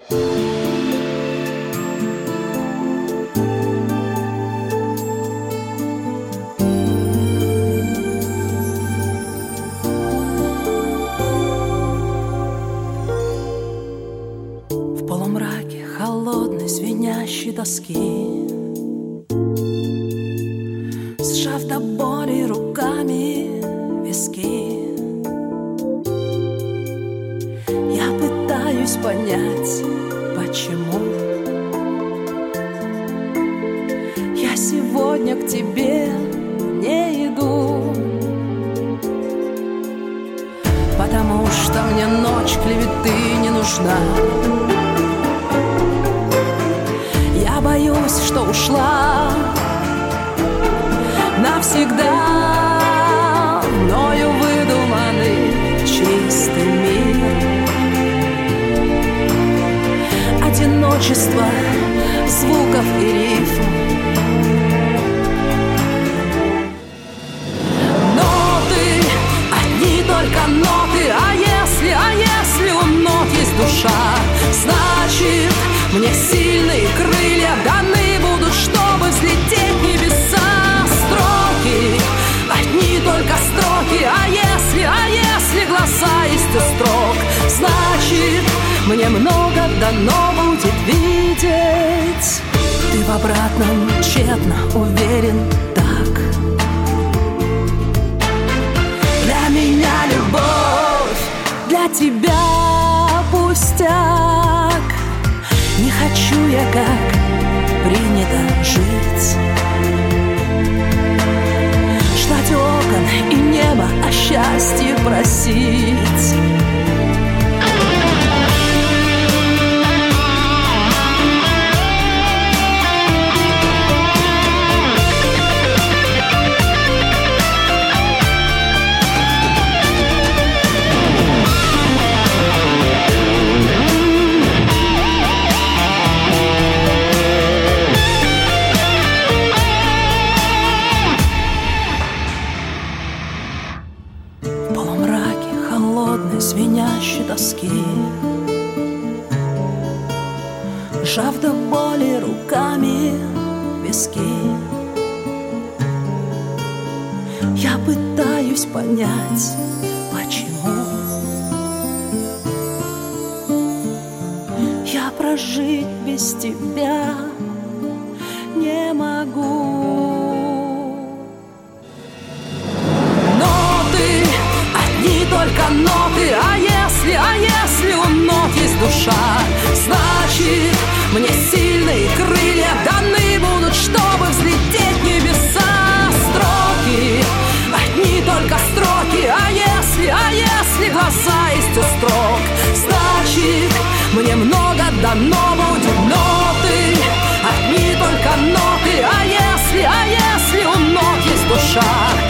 В полумраке холодной звенящей тоски, сжав до боли руками виски, я пытаюсь понять, почему я сегодня к тебе не иду. Потому что мне ночь клеветы не нужна. Я боюсь, что ушла навсегда мною выдуманный чистый мир. Одиночество звуков и рифм. Ноты, одни только ноты. А если у нот есть душа, значит, мне сильные крылья даны будут, чтобы взлететь в небеса. Строки, одни только строки. А если глаза есть у строк, значит, мне много дано будет видеть. Ты в обратном тщетно уверен так. Для меня любовь, для тебя пустяк. Не хочу я, как принято, жить, ждать окон и неба, о счастье просить. Звенящей тоски, сжав до боли руками виски, я пытаюсь понять, почему я прожить без тебя не могу. Только ноты. А если у нот есть душа, значит, мне сильные крылья даны будут, чтобы взлететь в небеса. Строки, одни только строки. А если глаза есть у строк, значит, мне много дано будет. Ноты, одни только ноты. А если у нот есть душа,